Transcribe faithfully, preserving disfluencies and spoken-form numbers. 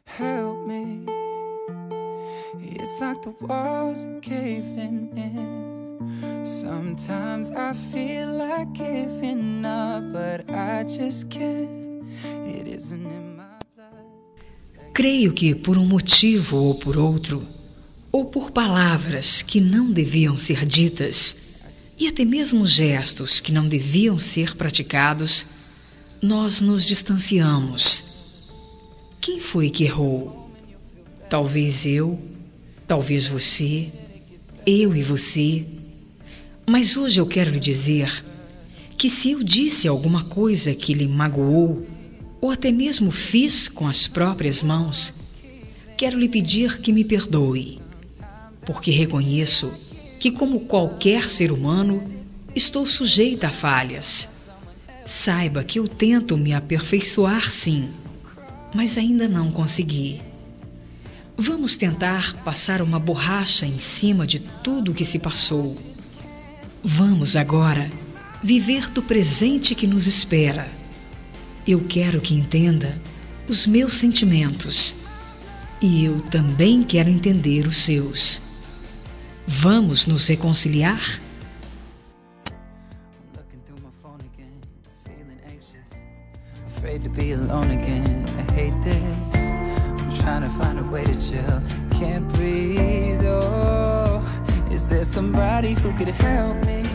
help me. It's like the walls are caving in. Sometimes I feel like giving up, but I just can't. It isn't in my blood. Creio que por um motivo ou por outro, ou por palavras que não deviam ser ditas, e até mesmo gestos que não deviam ser praticados, nós nos distanciamos. Quem foi que errou? Talvez eu, talvez você, eu e você. Mas hoje eu quero lhe dizer que se eu disse alguma coisa que lhe magoou, ou até mesmo fiz com as próprias mãos, quero lhe pedir que me perdoe, porque reconheço que, como qualquer ser humano, estou sujeita a falhas. Saiba que eu tento me aperfeiçoar, sim, mas ainda não consegui. Vamos tentar passar uma borracha em cima de tudo o que se passou. Vamos agora viver do presente que nos espera. Eu quero que entenda os meus sentimentos e eu também quero entender os seus. Vamos nos reconciliar? Afraid to be alone again. I hate this. I'm trying to find a way to chill. Can't breathe. Oh, is there somebody who could help me?